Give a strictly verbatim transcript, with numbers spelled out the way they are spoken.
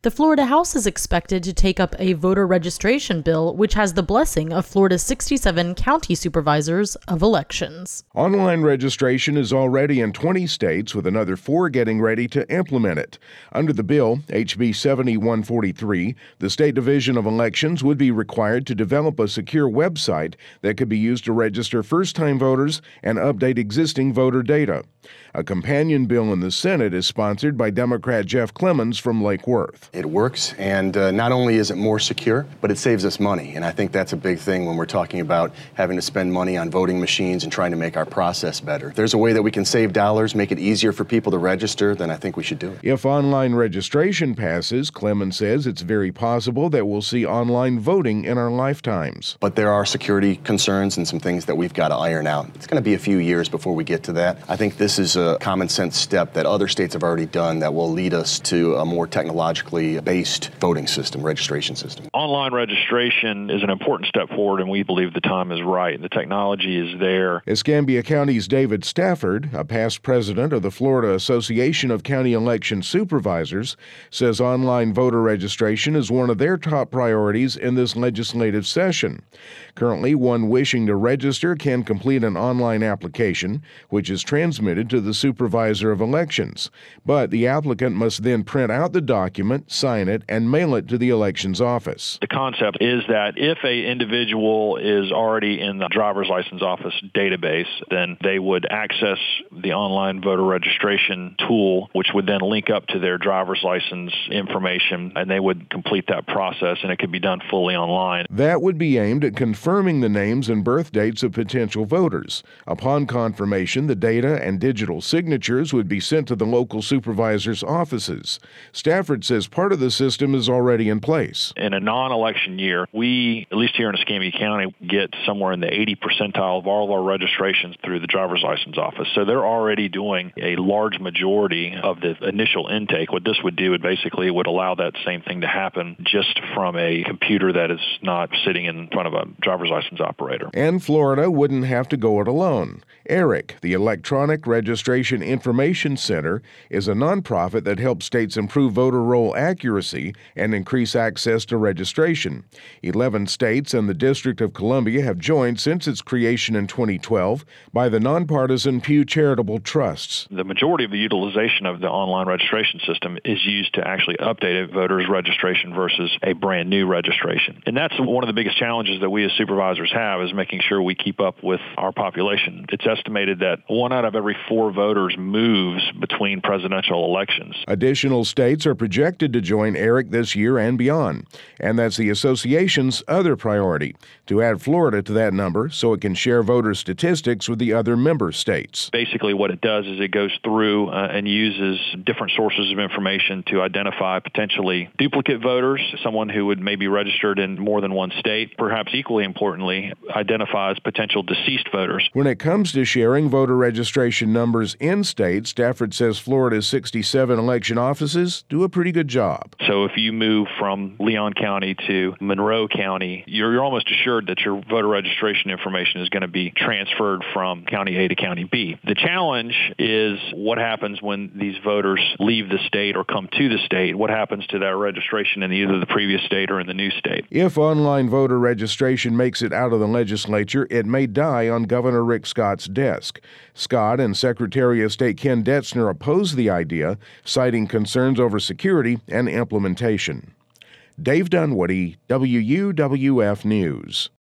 The Florida House is expected to take up a voter registration bill, which has the blessing of Florida's sixty-seven county supervisors of elections. Online registration is already in twenty states, with another four getting ready to implement it. Under the bill, H B seventy-one forty-three, the State Division of Elections would be required to develop a secure website that could be used to register first-time voters and update existing voter data. A companion bill in the Senate is sponsored by Democrat Jeff Clemons from Lake Worth. It works, and uh, not only is it more secure, but it saves us money. And I think that's a big thing when we're talking about having to spend money on voting machines and trying to make our process better. If there's a way that we can save dollars, make it easier for people to register, then I think we should do it. If online registration passes, Clemons says it's very possible that we'll see online voting in our lifetimes. But there are security concerns and some things that we've got to iron out. It's going to be a few years before we get to that. I think this is a common sense step that other states have already done that will lead us to a more technologically based voting system, registration system. Online registration is an important step forward, and we believe the time is right. The technology is there. Escambia County's David Stafford, a past president of the Florida Association of County Election Supervisors, says online voter registration is one of their top priorities in this legislative session. Currently, one wishing to register can complete an online application, which is transmitted to the supervisor of elections. But the applicant must then print out the document, sign it, and mail it to the elections office. The concept is that if an individual is already in the driver's license office database, then they would access the online voter registration tool, which would then link up to their driver's license information, and they would complete that process, and it could be done fully online. That would be aimed at confirming the names and birth dates of potential voters. Upon confirmation, the data and digital signatures would be sent to the local supervisors' offices. Stafford says part of the system is already in place. In a non-election year, we, at least here in Escambia County, get somewhere in the eighty percentile of all of our registrations through the driver's license office. So they're already doing a large majority of the initial intake. What this would do, it basically would allow that same thing to happen just from a computer that is not sitting in front of a driver's license operator. And Florida wouldn't have to go it alone. ERIC, the Electronic Registration Information Center, is a nonprofit that helps states improve voter roll accuracy and increase access to registration. Eleven states and the District of Columbia have joined since its creation in twenty twelve by the nonpartisan Pew Charitable Trusts. The majority of the utilization of the online registration system is used to actually update a voter's registration versus a brand new registration. And that's one of the biggest challenges that we as supervisors have, is making sure we keep up with our population. It's estimated that one out of every four voters moves between presidential elections. Additional states are projected to join ERIC this year and beyond, and that's the association's other priority, to add Florida to that number so it can share voter statistics with the other member states. Basically what it does is it goes through uh, and uses different sources of information to identify potentially duplicate voters, someone who would maybe registered in more than one state. Perhaps equally importantly, identifies potential deceased voters. When it comes to sharing voter registration numbers in states, Stafford says Florida's sixty-seven election offices do a pretty good job. So if you move from Leon County to Monroe County, you're, you're almost assured that your voter registration information is going to be transferred from County A to County B. The challenge is what happens when these voters leave the state or come to the state. What happens to that registration in either the previous state or in the new state? If online voter registration makes it out of the legislature, it may die on Governor Rick Scott's desk. Scott and Secretary of State Ken Detzner oppose the idea, citing concerns over security and implementation. Dave Dunwoody, W U W F News.